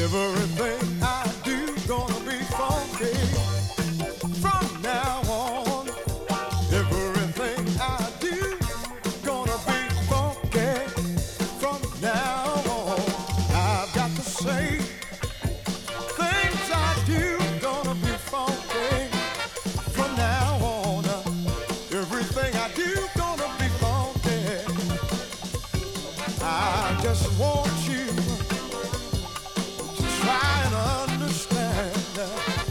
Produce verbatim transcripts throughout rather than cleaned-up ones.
Everything I do gonna be funky from now on. Everything I do gonna be funky from now on. I've got to say things I do gonna be funky from now on. Everything I do gonna be funky. I just want you try and understand.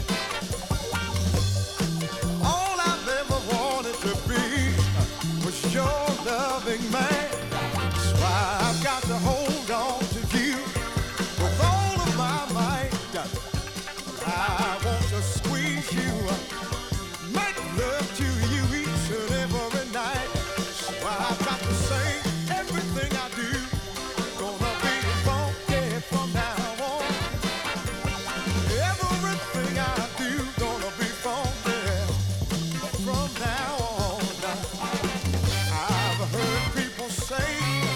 All I've ever wanted to be was your loving man. That's why I've got to hold on to you with all of my might. I want to squeeze you, make love to you each and every night. So I've got to say everything I do gonna be funky from now on. Everything I do gonna be funky from now on. I've heard people say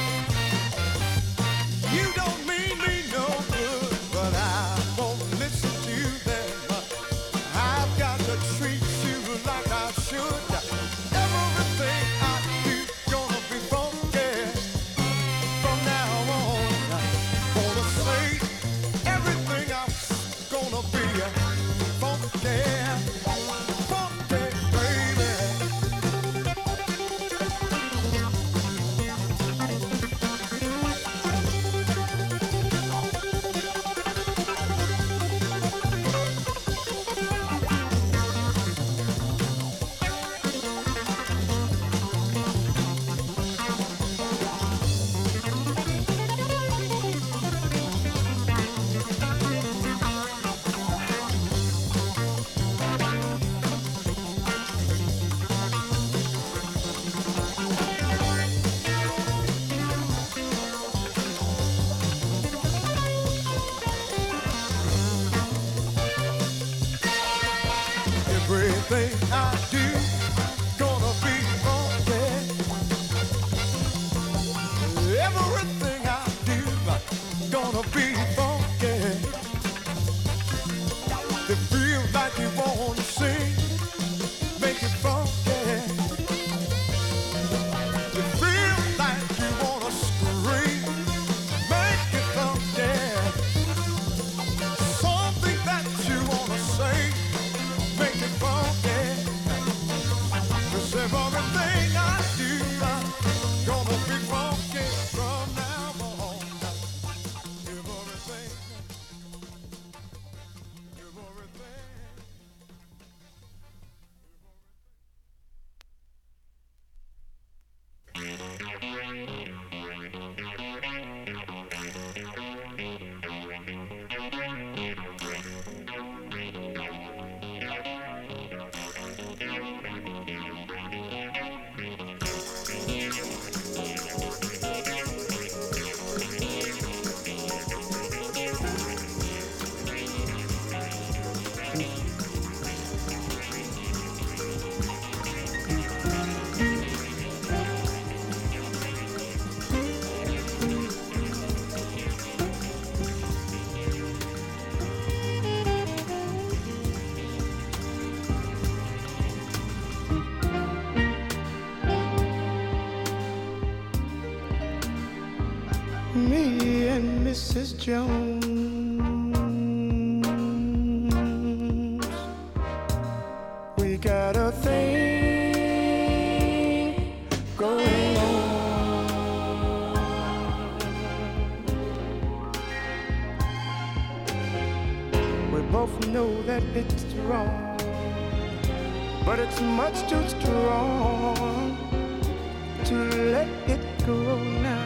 you don't mean me no good, but I won't listen to them. I've got to treat you like I should. Everything I do gonna be funky from now on. Gonna say everything I'm gonna be funky, funky, baby. Everything I do gonna be funky. Everything I do gonna be funky. You feel like you wanna sing, make it funky. You feel like you wanna scream, make it funky. Something that you wanna say, make it funky. 'Cause everything I do gonna be funky from now on. Everything, everything. Me and Missus Jones, we got a thing going on. We both know that it's wrong, but it's much too strong to let it go now.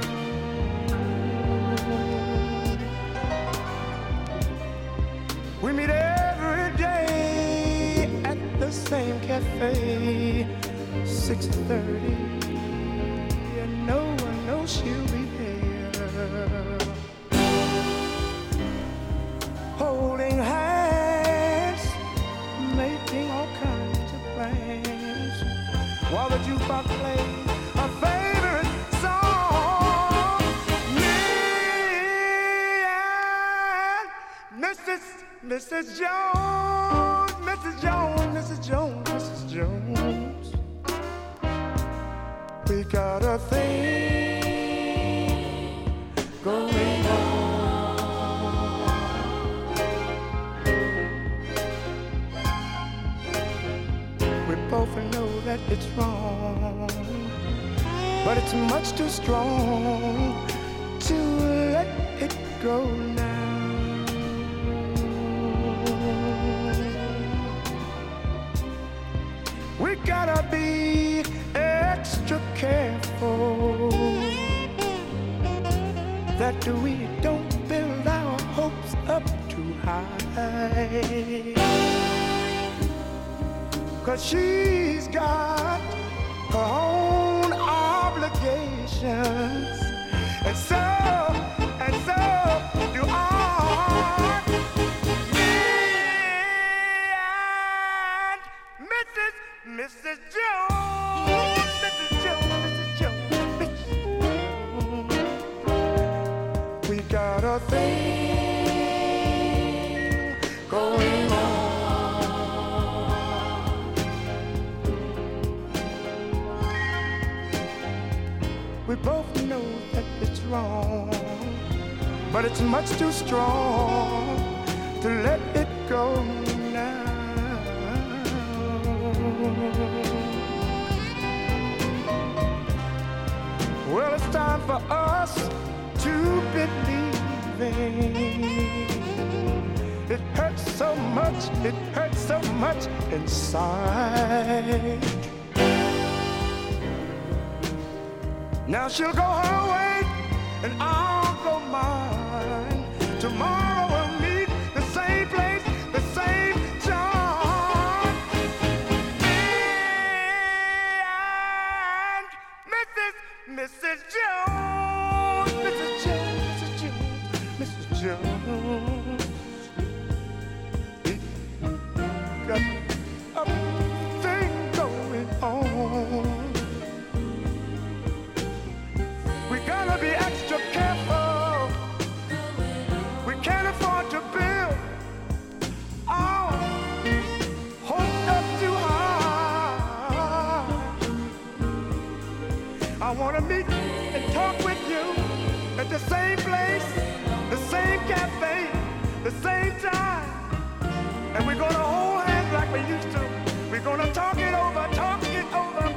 We meet every day at the same cafe, six thirty, and no one knows she'll be there. Holding hands, making all kinds of plans, while the jukebox plays a favorite song. Me and Missus Jones, Missus Jones, Missus Jones, Missus Jones. We got a thing going on. We both know that it's wrong, but it's much too strong to let it go now. We gotta be extra careful that we don't build our hopes up too high, 'cause she's got her own obligations, and so, and so do I. Missus Jones, Missus Jones, Missus Jones, Missus Jones. We got a thing going on. We both know that it's wrong, but it's much too strong to let it go now. Well, it's time for us to believe in. It hurts so much, it hurts so much inside. Now she'll go her way and I'll go mine. Tomorrow we'll meet the same place, the same time. And Missus Missus Jones, Missus Jones, Missus Jones, Missus Jones. We got a thing going on. We gotta be extra careful. We can't afford to build our hopes up too high. I wanna meet and talk with you at the same place, the same cafe, the same time. And we're gonna hold hands like we used to. We're gonna talk it over, talk it over.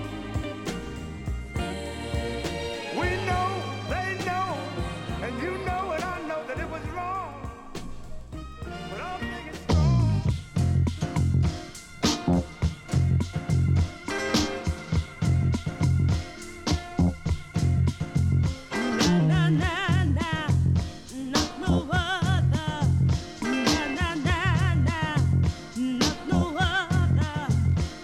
We know, they know, and you know and I know that it was wrong. But I'll make it strong. Na na na, not no other. Na na na na, not no other.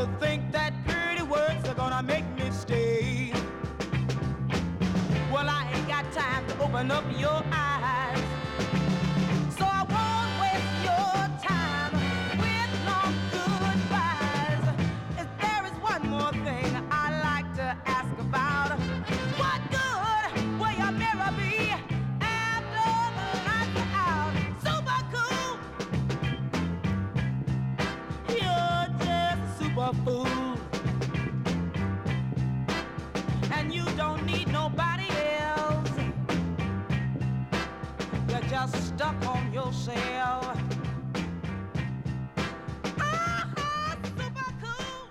you think that pretty words are gonna make me stay? Well, I ain't got time to open up your eyes, so I won't waste your time with long goodbyes. If there is one more thing I'd like to ask about, what good will your mirror be after the lights are out? Super cool, you're just a super fool, and you don't need nobody else. You're just stuck on yourself. Ah, super cool.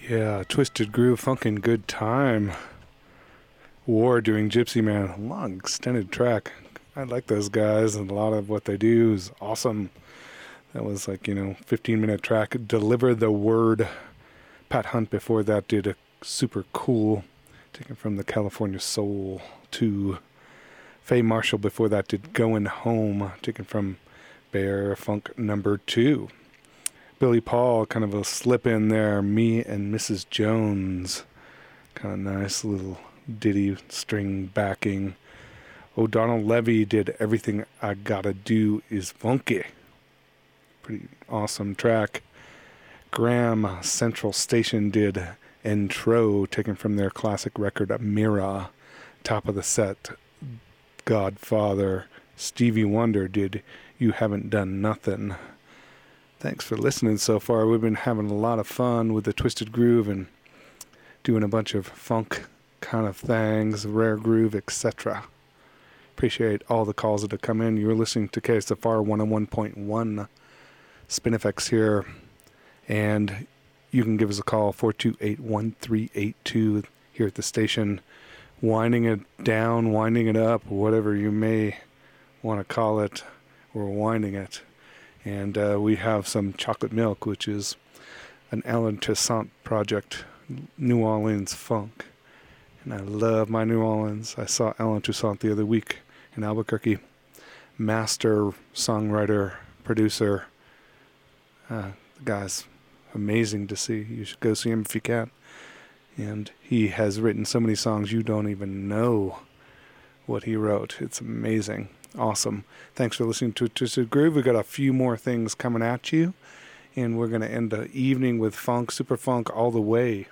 Yeah, Twisted Groove, Funkin' Good Time. War doing Gypsy Man. A long, extended track. I like those guys, and a lot of what they do is awesome. That was like, you know, fifteen-minute track. Deliver the Word. Pat Hunt before that did a super cool, taken from the California Soul two. Faye Marshall before that did Going Home, taken from Bear Funk number two. Billy Paul, kind of a slip in there, Me and Missus Jones. Kind of nice little ditty string backing. O'Donnell Levy did Everything I Gotta Do Is Funky. Pretty awesome track. Graham Central Station did Intro, taken from their classic record Mira. Top of the set, Godfather. Stevie Wonder did You Haven't Done Nothing. Thanks for listening so far. We've been having a lot of fun with the Twisted Groove and doing a bunch of funk kind of things, rare groove, et cetera. Appreciate all the calls that have come in. You're listening to K S F R one oh one point one. Spinifex here. And you can give us a call, four two eight, one three eight two, here at the station. Winding it down, winding it up, whatever you may want to call it. We're winding it. And uh, we have some Chocolate Milk, which is an Alan Toussaint project, New Orleans funk. And I love my New Orleans. I saw Alan Toussaint the other week in Albuquerque. Master songwriter, producer. Uh, the guy's amazing to see. You should go see him if you can. And he has written so many songs you don't even know what he wrote. It's amazing. Awesome. Thanks for listening to Twisted Groove. We've got a few more things coming at you. And we're going to end the evening with funk, super funk all the way.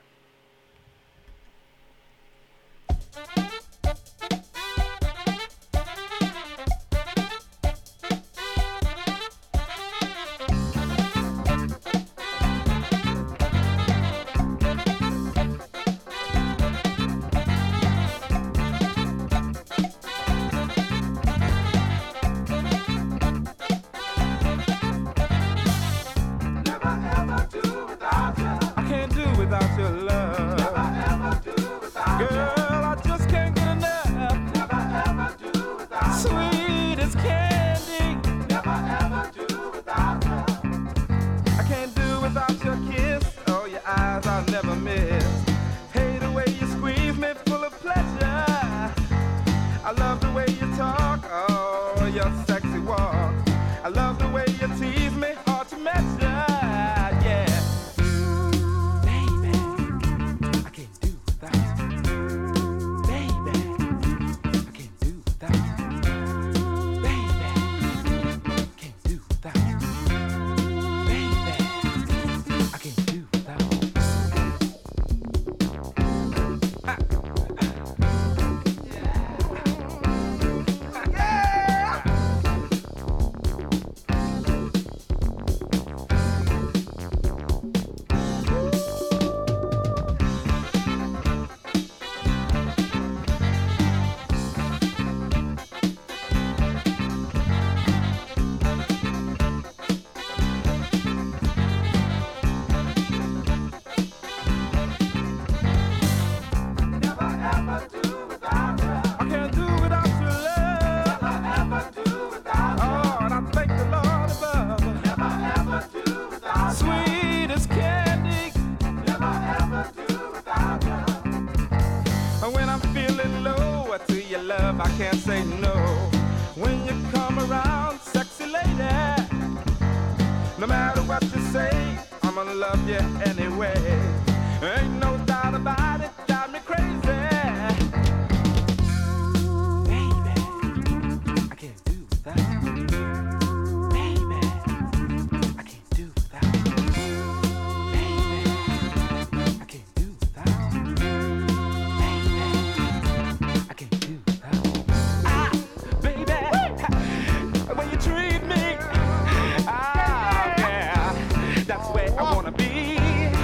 That's where I wanna be.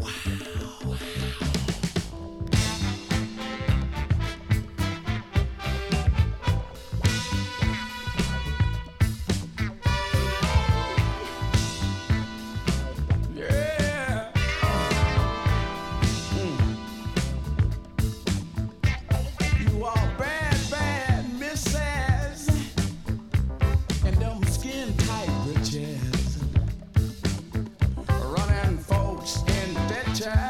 Yeah. You all bad, bad misses and them skin tight britches, running folks in ditches.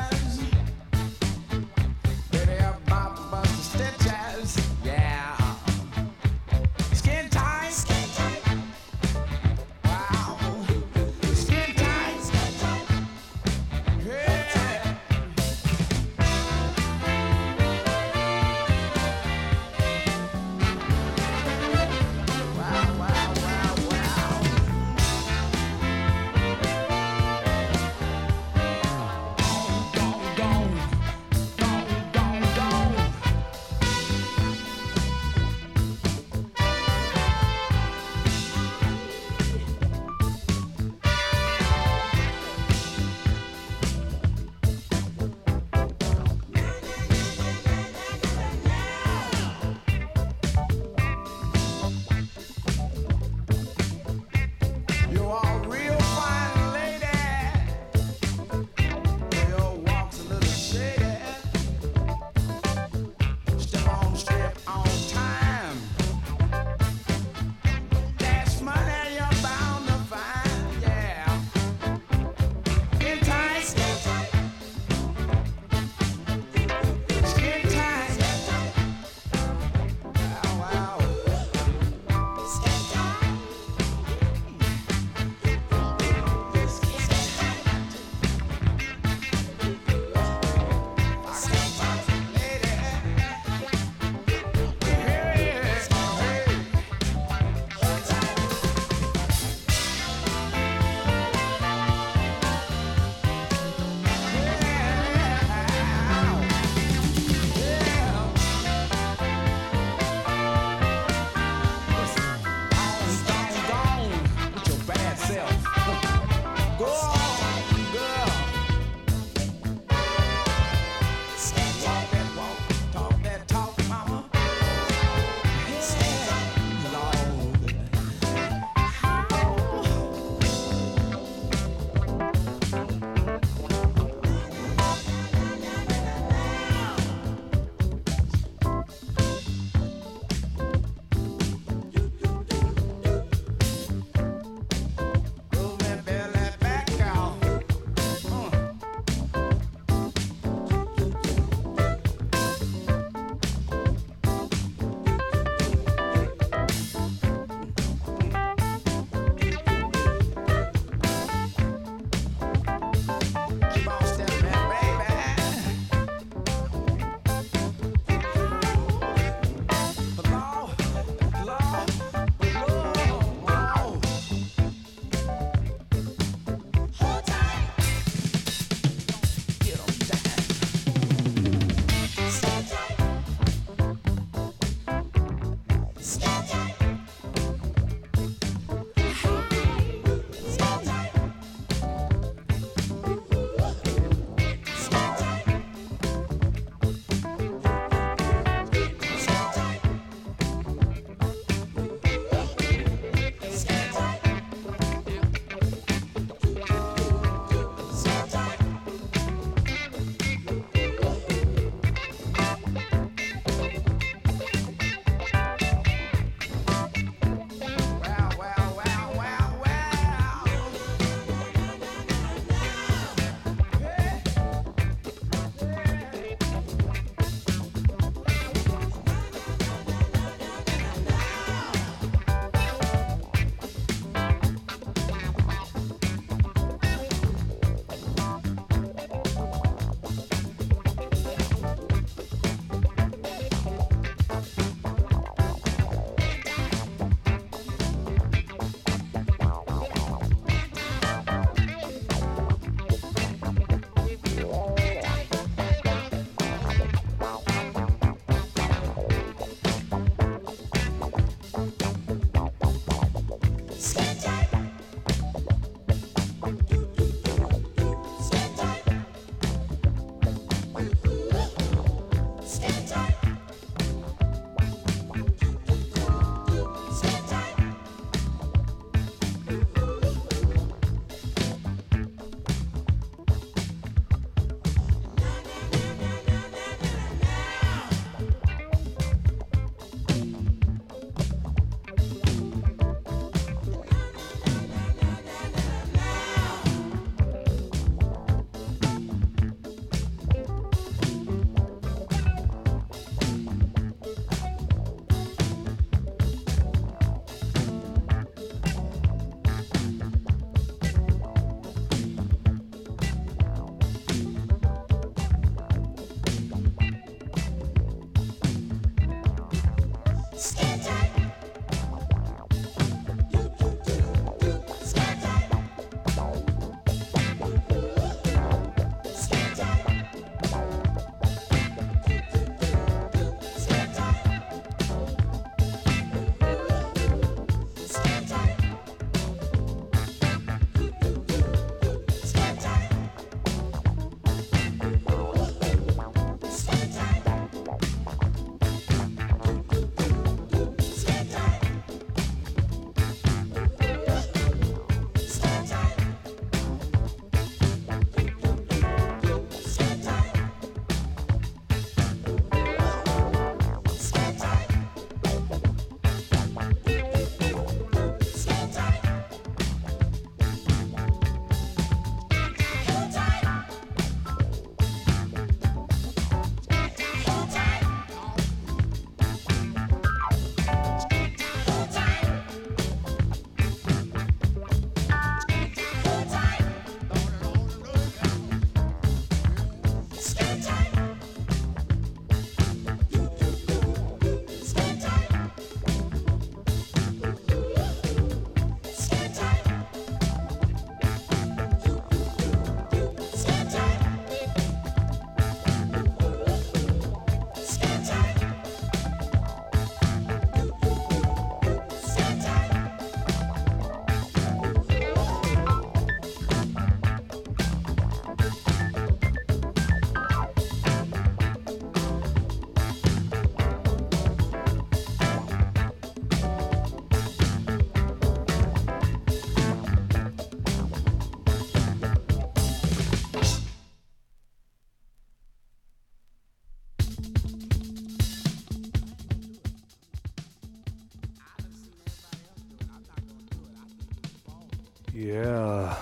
Yeah.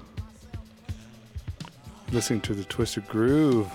Listening to the Twisted Groove.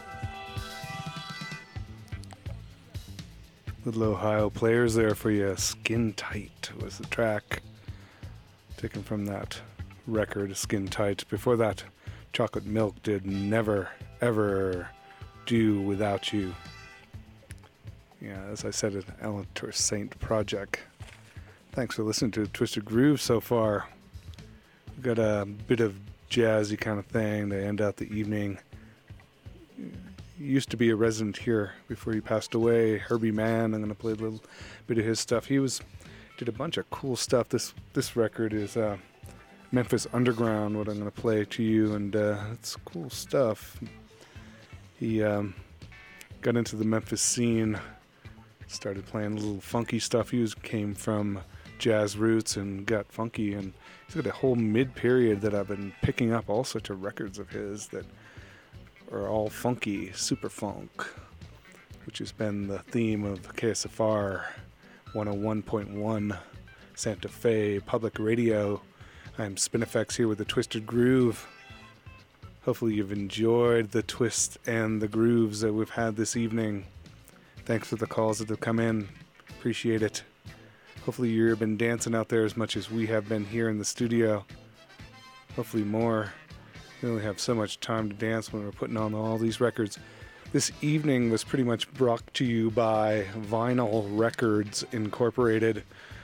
Little Ohio players there for you. Skin Tight was the track taken from that record, Skin Tight. Before that, Chocolate Milk did Never Ever Do Without You. Yeah, as I said, an Eleanor Saint project. Thanks for listening to Twisted Groove so far. We've got a bit of jazzy kind of thing to end out the evening. He used to be a resident here before he passed away. Herbie Mann, I'm going to play a little bit of his stuff. He was did a bunch of cool stuff. This this record is uh, Memphis Underground, what I'm going to play to you, and uh, it's cool stuff. He um, got into the Memphis scene, started playing a little funky stuff. He was, came from jazz roots and got funky, and he's got a whole mid-period that I've been picking up all sorts of records of his that are all funky, super funk, which has been the theme of K S F R one oh one point one Santa Fe Public Radio. I'm Spinifex here with the Twisted Groove. Hopefully you've enjoyed the twist and the grooves that we've had this evening. Thanks for the calls that have come in. Appreciate it. Hopefully you've been dancing out there as much as we have been here in the studio. Hopefully more. We only have so much time to dance when we're putting on all these records. This evening was pretty much brought to you by Vinyl Records Incorporated.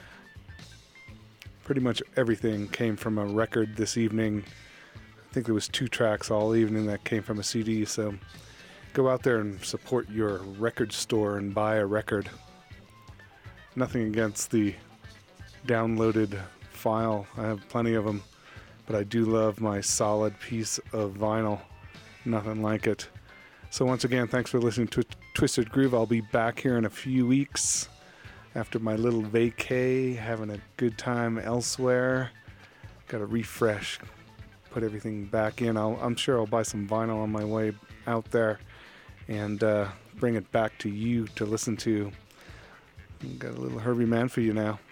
Pretty much everything came from a record this evening. I think there was two tracks all evening that came from a C D, so go out there and support your record store and buy a record. Nothing against the downloaded file. I have plenty of them, but I do love my solid piece of vinyl. Nothing like it. So once again, thanks for listening to Twisted Groove. I'll be back here in a few weeks after my little vacay, having a good time elsewhere. Got to refresh, put everything back in. I'll, I'm sure I'll buy some vinyl on my way out there and uh, bring it back to you to listen to. Got a little Herbie Mann for you now.